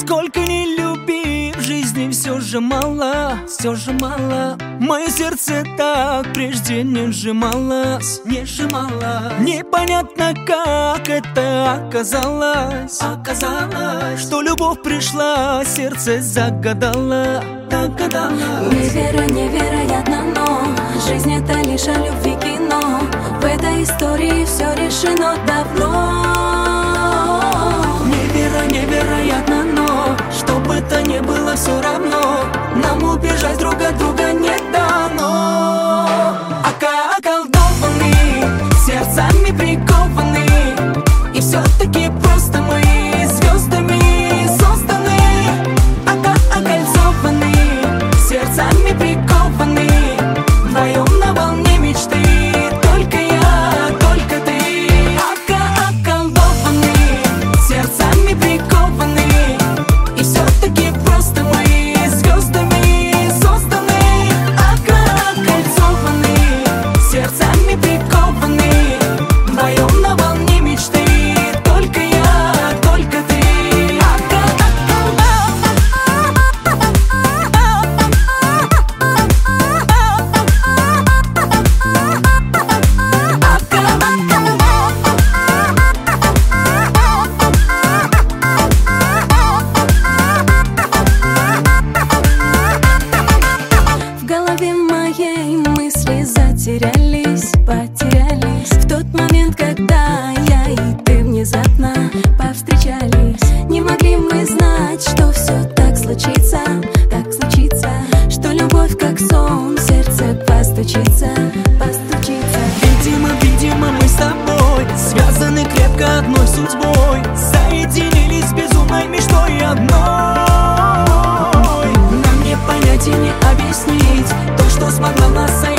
Сколько не люби, в жизни все же мало, все же мало. Мое сердце так прежде не сжималось, не сжималось. Непонятно, как это оказалось, оказалось, что любовь пришла, сердце загадало, загадало. Невероятно, но жизнь это лишь о любви кино. В этой истории все решено давно. Невероятно, но что бы то ни было, все равно нам убежать друг от друга не дано. Околдованы, сердцами прикованы, и все-таки просто мы звездами созданы. Окольцованы, сердцами прикованы, вдвоем на волне мечты. Только я, только ты. Околдованы, сердцами прикованы, и все-таки просто мы звездами созданы. Окольцованы, сердцами прикованы, вдвоем на волне мечты. Только я, только ты. В голове моей мысли затерялись, потерялись в тот момент, когда я и ты внезапно повстречались. Не могли мы знать, что все так случится, что любовь как сон в сердце постучится, постучится. Видимо, мы с тобой связаны крепко одной судьбой, соединились безумной мечтой одной. Нам не понять и не объяснить то, что смогло нас соединить.